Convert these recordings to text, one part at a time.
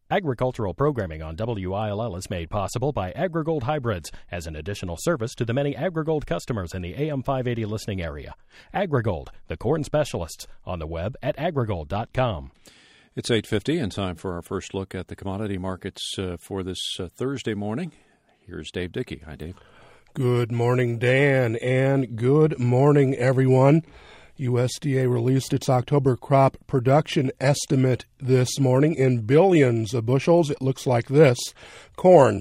Agricultural programming on WILL is made possible by AgriGold Hybrids as an additional service to the many AgriGold customers in the AM 580 listening area. AgriGold, the corn specialists, on the web at agrigold.com. It's 8:50 and time for our first look at the commodity markets for this Thursday morning. Here's Dave Dickey. Hi, Dave. Good morning, Dan, and good morning, everyone. USDA released its October crop production estimate this morning in billions of bushels. It looks like this. Corn,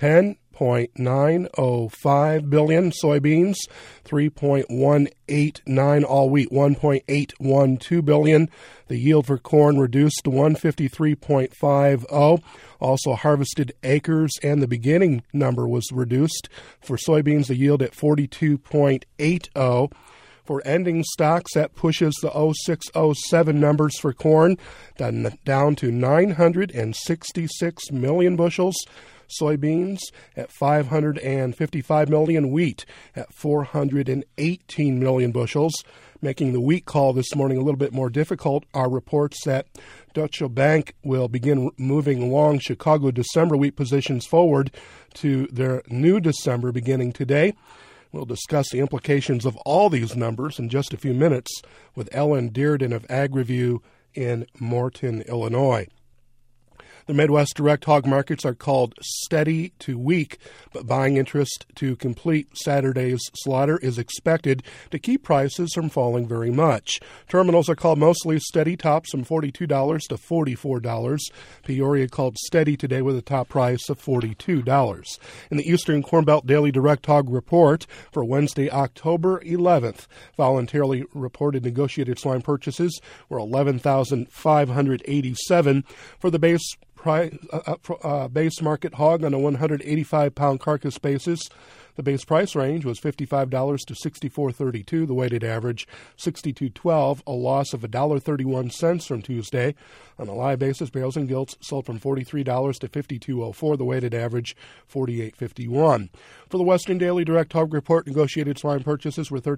10.905 billion. Soybeans, 3.189. All wheat, 1.812 billion. The yield for corn reduced to 153.50. Also, harvested acres and the beginning number was reduced. For soybeans, the yield at 42.80. For ending stocks, that pushes the 0607 numbers for corn down to 966 million bushels. Soybeans at 555 million. Wheat at 418 million bushels. Making the wheat call this morning a little bit more difficult are reports that Deutsche Bank will begin moving long Chicago December wheat positions forward to their new December beginning today. We'll discuss the implications of all these numbers in just a few minutes with Ellen Dearden of AgriView in Morton, Illinois. The Midwest direct hog markets are called steady to weak, but buying interest to complete Saturday's slaughter is expected to keep prices from falling very much. Terminals are called mostly steady, tops from $42 to $44. Peoria called steady today with a top price of $42. In the Eastern Corn Belt Daily Direct Hog Report for Wednesday, October 11th, voluntarily reported negotiated swine purchases were 11,587 for the base market hog on a 185-pound carcass basis. The base price range was $55 to $64.32. The weighted average, $62.12, a loss of $1.31 from Tuesday. On a live basis, bales and gilts sold from $43 to $52.04. The weighted average, $48.51. For the Western Daily Direct Hog Report, negotiated swine purchases were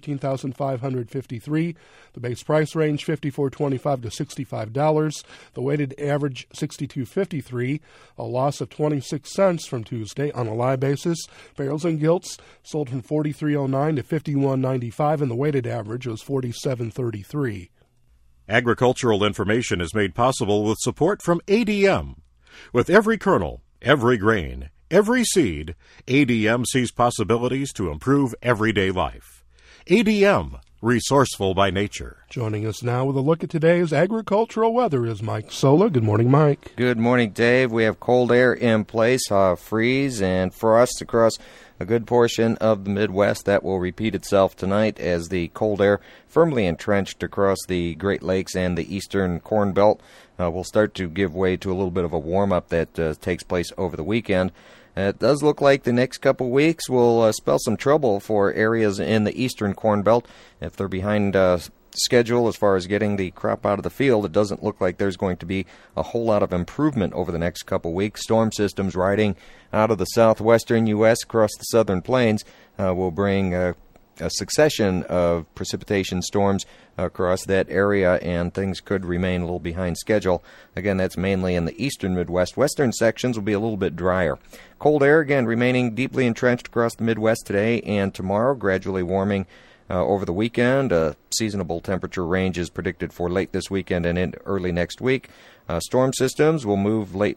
$13,553. The base price range, $54.25 to $65. The weighted average, $62.53, a loss of 26 cents from Tuesday. On a live basis, bales and gilts sold from $43.09 to $51.95, and the weighted average was $47.33. Agricultural information is made possible with support from ADM. With every kernel, every grain, every seed, ADM sees possibilities to improve everyday life. ADM, resourceful by nature. Joining us now with a look at today's agricultural weather is Mike Sola. Good morning, Mike. Good morning, Dave. We have cold air in place, freeze and frost across a good portion of the Midwest. That will repeat itself tonight as the cold air firmly entrenched across the Great Lakes and the Eastern Corn Belt will start to give way to a little bit of a warm-up that takes place over the weekend. It does look like the next couple weeks will spell some trouble for areas in the Eastern Corn Belt. If they're behind schedule as far as getting the crop out of the field, it doesn't look like there's going to be a whole lot of improvement over the next couple weeks. Storm systems riding out of the southwestern U.S. across the southern plains will bring a succession of precipitation storms across that area, and things could remain a little behind schedule. Again, that's mainly in the eastern Midwest. Western sections will be a little bit drier. Cold air, again, remaining deeply entrenched across the Midwest today and tomorrow, gradually warming over the weekend. Seasonable temperature range is predicted for late this weekend and in early next week. Storm systems will move late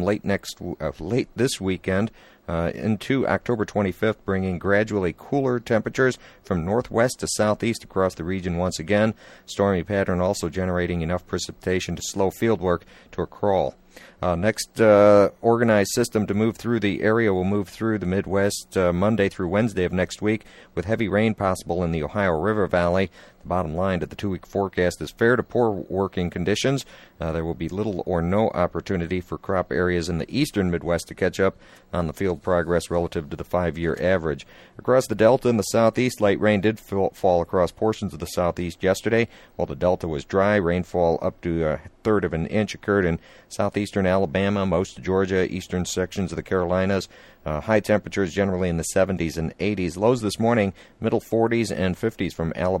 this weekend into October 25th, bringing gradually cooler temperatures from northwest to southeast across the region once again. Stormy pattern also generating enough precipitation to slow fieldwork to a crawl. Next organized system to move through the area will move through the Midwest Monday through Wednesday of next week, with heavy rain possible in the Ohio River Valley. The bottom line to the 2-week forecast is fair to poor working conditions. There will be little or no opportunity for crop areas in the eastern Midwest to catch up on the field progress relative to the 5-year average. Across the Delta and the southeast, light rain did fall across portions of the southeast yesterday. While the Delta was dry, rainfall up to a third of an inch occurred in southeastern Alabama, most of Georgia, eastern sections of the Carolinas. High temperatures generally in the 70s and 80s. Lows this morning, middle 40s and 50s from Alabama west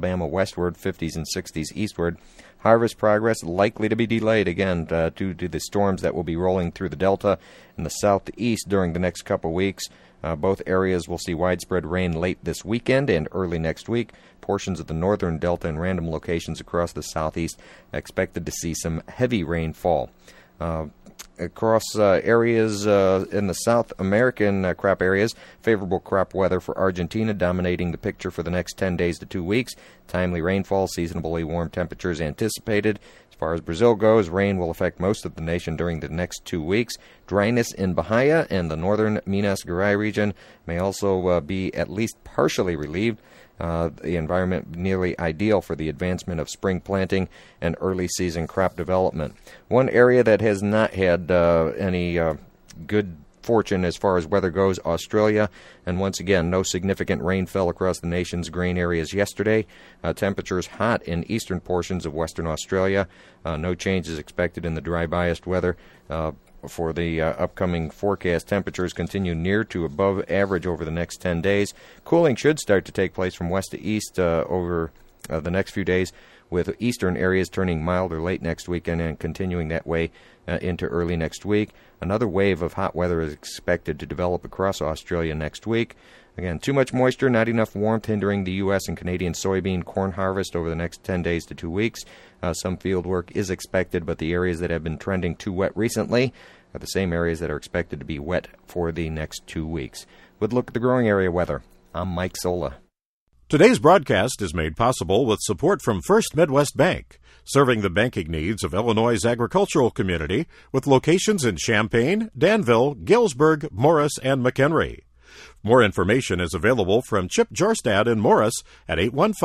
westward, 50s and 60s eastward. Harvest progress likely to be delayed again due to the storms that will be rolling through the Delta and the southeast during the next couple weeks. Both areas will see widespread rain late this weekend and early next week. Portions of the northern Delta and random locations across the southeast expected to see some heavy rainfall. Across areas in the South American crop areas, favorable crop weather for Argentina dominating the picture for the next 10 days to 2 weeks. Timely rainfall, seasonably warm temperatures anticipated. As far as Brazil goes, rain will affect most of the nation during the next 2 weeks. Dryness in Bahia and the northern Minas Gerais region may also be at least partially relieved. The environment nearly ideal for the advancement of spring planting and early season crop development. One area that has not had any good fortune as far as weather goes, Australia, and once again, no significant rain fell across the nation's grain areas yesterday. Temperatures hot in eastern portions of Western Australia. No changes expected in the dry biased weather. For the upcoming forecast, temperatures continue near to above average over the next 10 days. Cooling should start to take place from west to east over the next few days, with eastern areas turning milder late next weekend and continuing that way into early next week. Another wave of hot weather is expected to develop across Australia next week. Again, too much moisture, not enough warmth, hindering the U.S. and Canadian soybean corn harvest over the next 10 days to 2 weeks. Some field work is expected, but the areas that have been trending too wet recently are the same areas that are expected to be wet for the next 2 weeks. With a look at the growing area weather, I'm Mike Sola. Today's broadcast is made possible with support from First Midwest Bank, serving the banking needs of Illinois' agricultural community with locations in Champaign, Danville, Galesburg, Morris, and McHenry. More information is available from Chip Jorstad in Morris at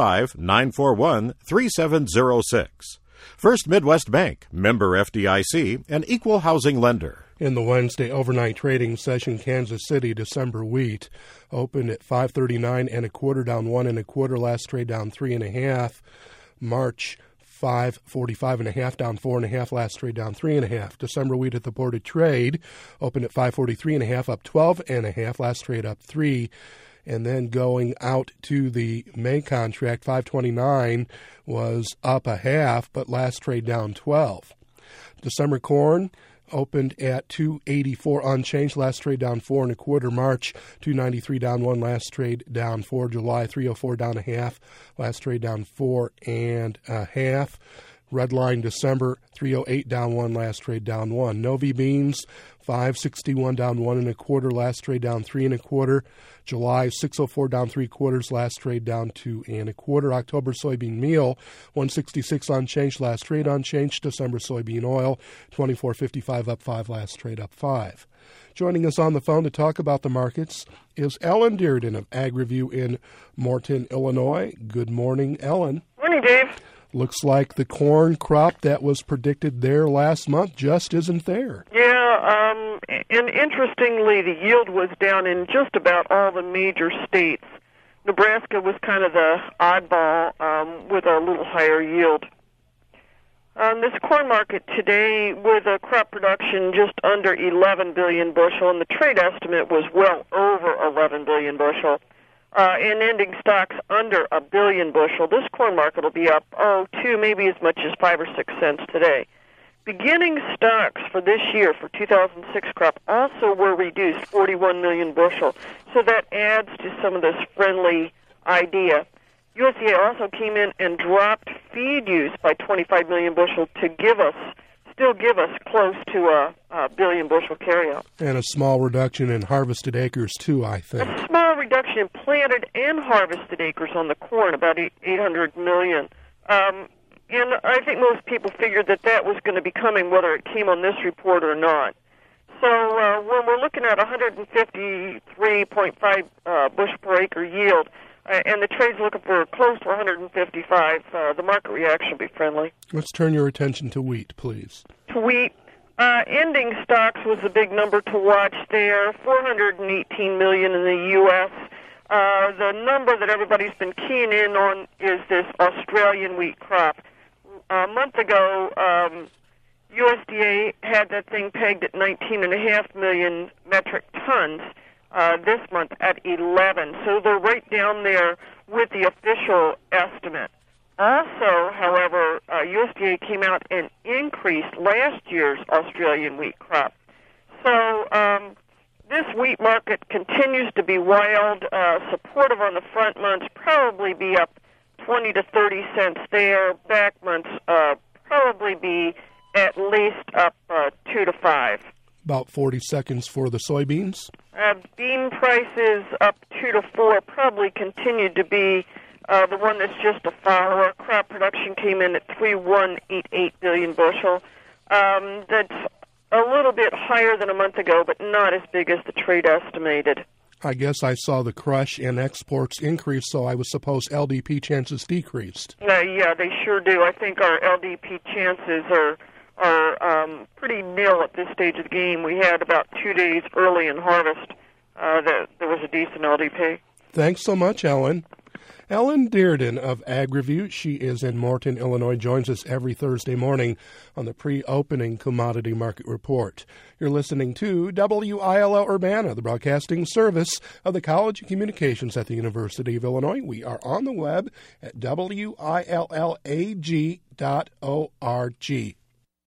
815-941-3706. First Midwest Bank, member FDIC, and equal housing lender. In the Wednesday overnight trading session, Kansas City December wheat opened at 5.39 and a quarter, down 1 1/4. Last trade down 3 1/2. March 5.45 1/2, down 4 1/2. Last trade down 3 1/2. December wheat at the board of trade opened at 5.43 1/2, up 12 1/2. Last trade up 3. And then going out to the May contract, 5.29 was up 1/2, but last trade down 12. December corn opened at 2.84 unchanged. Last trade down 4 1/4. March 2.93 down 1. Last trade down 4. July 3.04 down 1/2. Last trade down 4 1/2. Red line December 3.08 down 1. Last trade down 1. Novi beans 5.61 down 1 1/4. Last trade down 3 1/4. July 6.04 down 3/4. Last trade down 2 1/4. October soybean meal 166 unchanged. Last trade unchanged. December soybean oil 24.55 up 5. Last trade up 5. Joining us on the phone to talk about the markets is Ellen Dearden of Ag Review in Morton, Illinois. Good morning, Ellen. Morning, Dave. Looks like the corn crop that was predicted there last month just isn't there. Yeah, and interestingly, the yield was down in just about all the major states. Nebraska was kind of the oddball with a little higher yield. This corn market today with a crop production just under 11 billion bushel, and the trade estimate was well over 11 billion bushel. And ending stocks under 1 billion bushel. This corn market will be up, 2, maybe as much as 5 or 6 cents today. Beginning stocks for this year, for 2006 crop, also were reduced 41 million bushel. So that adds to some of this friendly idea. USDA also came in and dropped feed use by 25 million bushel to still give us close to a billion bushel carryout. And a small reduction in harvested acres, too, I think. A small reduction in planted and harvested acres on the corn, about 800 million. And I think most people figured that was going to be coming, whether it came on this report or not. So when we're looking at 153.5 bushel per acre yield, and the trade's looking for close to 155, the market reaction will be friendly. Let's turn your attention to wheat, please. To wheat, ending stocks was the big number to watch there, 418 million in the U.S. The number that everybody's been keying in on is this Australian wheat crop. A month ago, USDA had that thing pegged at 19.5 million metric tons. This month at 11. So they're right down there with the official estimate. Also, however, USDA came out and increased last year's Australian wheat crop. So this wheat market continues to be wild, supportive on the front months, probably be up 20 to 30 cents there. Back months probably be at least up 2 to 5. About 40 seconds for the soybeans. Bean prices up 2 to 4, probably continued to be the one that's just a follower. Crop production came in at 3.188 billion bushel. That's a little bit higher than a month ago, but not as big as the trade estimated. I guess I saw the crush and exports increase, so I would suppose LDP chances decreased. Yeah, they sure do. I think our LDP chances are pretty nil at this stage of the game. We had about 2 days early in harvest that there was a decent LDP. Thanks so much, Ellen. Ellen Dearden of AgReview, she is in Morton, Illinois, joins us every Thursday morning on the pre-opening Commodity Market Report. You're listening to WILL Urbana, the broadcasting service of the College of Communications at the University of Illinois. We are on the web at WILLAG.org.